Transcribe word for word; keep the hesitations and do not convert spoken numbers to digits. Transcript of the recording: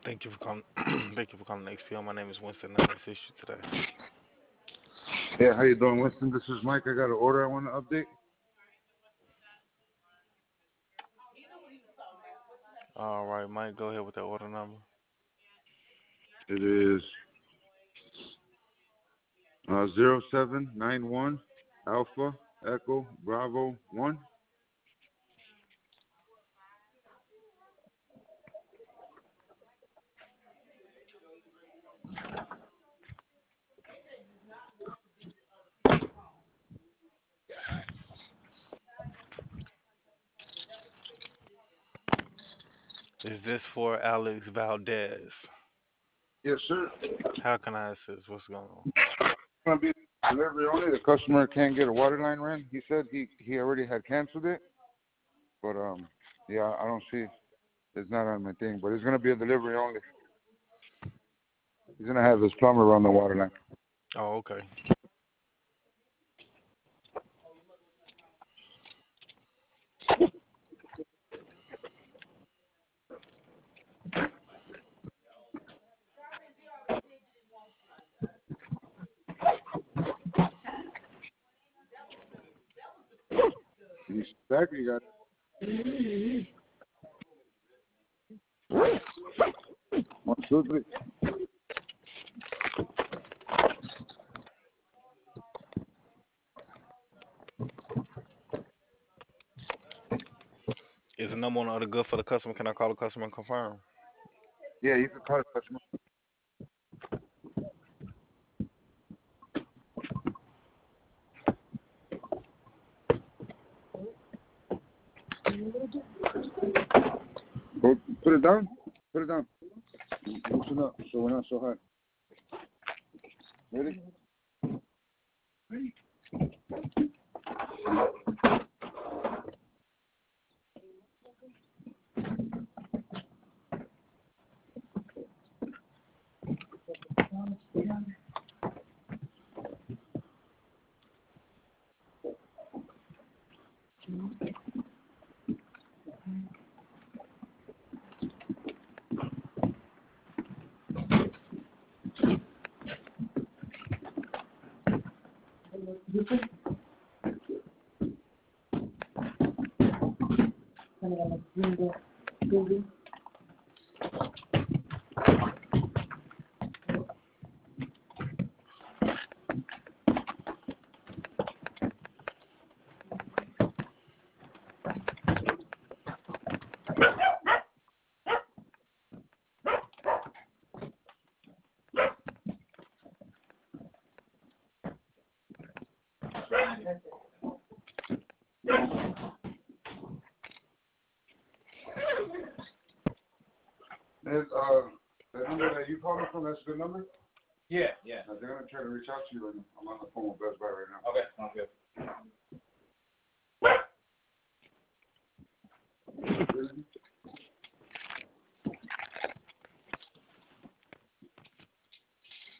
Thank you for calling. Thank you for calling X P O. My name is Winston. Let me assist you today. Yeah, how you doing, Winston? This is Mike. I got an order I want to update. All right, Mike, go ahead with the order number. It is uh, zero seven nine one Alpha Echo Bravo one. Is this for Alex Valdez? Yes, sir. How can I assist? What's going on? It's gonna be delivery only. The customer can't get a water line ran. He said he he already had canceled it, but um, yeah, I don't see. It's not on my thing, but it's gonna be a delivery only. He's gonna have his plumber run the water line. Oh, okay. He's back. You got one, two, three. Is the number on the other good for the customer? Can I call the customer and confirm? Yeah, you can call the customer. Go, put it down. Put it down. Loosen up so we're not so hot. Ready? There's, uh, the number that you called me from, that's a good number? Yeah, yeah. Uh, they're going to try to reach out to you right now. I'm on the phone with Best Buy right now. Okay, sounds good.